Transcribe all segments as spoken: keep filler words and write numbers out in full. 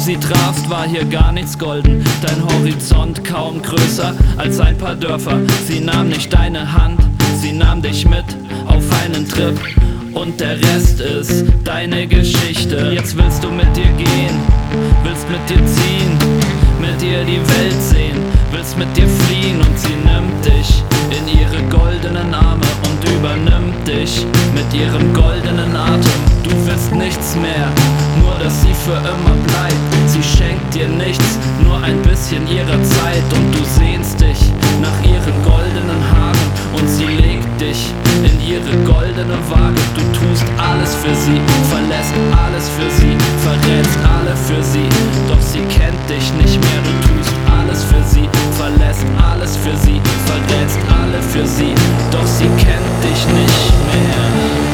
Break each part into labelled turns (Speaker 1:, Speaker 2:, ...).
Speaker 1: sie trafst, war hier gar nichts golden. Dein Horizont kaum größer als ein paar Dörfer. Sie nahm nicht deine Hand, sie nahm dich mit auf einen Trip. Und der Rest ist deine Geschichte. Jetzt willst du mit dir gehen, willst mit dir ziehen, mit ihr die Welt sehen, willst mit dir fliehen. Und sie nimmt dich in ihre goldenen Arme und übernimmt dich mit ihrem goldenen Atem. Du willst nichts mehr, nur dass sie für immer bleibt. Sie schenkt dir nichts, nur ein bisschen ihrer Zeit. Und du sehnst dich nach ihren goldenen Haaren und sie legt dich in ihre goldene Waage. Du tust alles für sie, verlässt alles für sie, verrätst alle für sie. Doch sie kennt dich nicht mehr, du tust alles für sie, verlässt alles für sie, verrätst alle für sie. Doch sie kennt dich nicht mehr.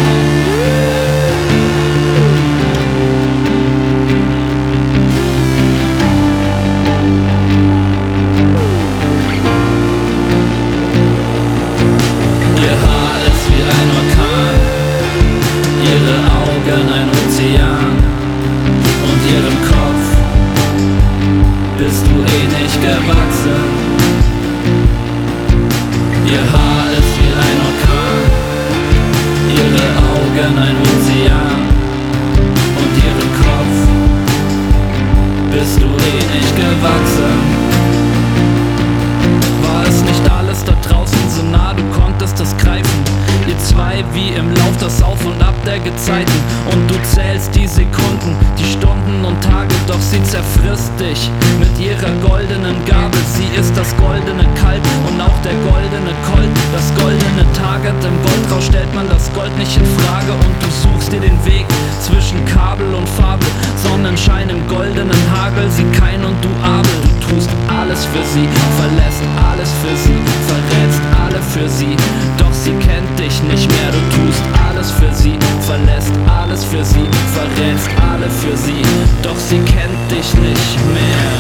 Speaker 1: Ein Ozean und ihrem Kopf bist du eh nicht gewachsen. Ihr Haar ist wie ein Orkan, ihre Augen ein Ozean und ihrem Kopf bist du eh nicht gewachsen. War es nicht alles da draußen so nah, du konntest das greifen? Ihr zwei wie im Lauf das Auf und Ab der Gezeiten. Und du zählst die Sekunden, die Stunden und Tage. Doch sie zerfrisst dich mit ihrer goldenen Gabel. Sie ist das goldene Kalb und auch der goldene Colt. Das goldene Target, im Goldrausch stellt man das Gold nicht in Frage. Und du suchst dir den Weg zwischen Kabel und Fabel. Sonnenschein im goldenen Hagel, sie Kain und du Abel. Du tust alles für sie, verlässt alles für sie, verrätst alle für sie. Doch sie kennt dich nicht mehr, du tust alles für sie, verlässt alles für sie, verrätst alle für sie. Doch sie kennt dich nicht mehr.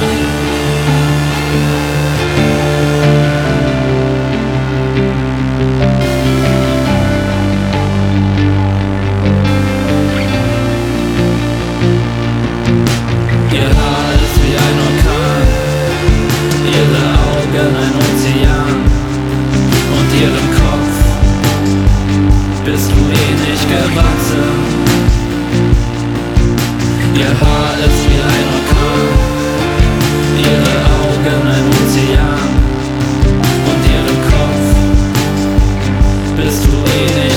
Speaker 1: Ihr Haar ist wie ein Orkan, ihre Augen ein Ozean und ihrem Kopf bist du eh nicht gewachsen. Ihr Haar ist wie ein Orkan, ihre Augen ein Ozean und ihrem Kopf bist du eh nicht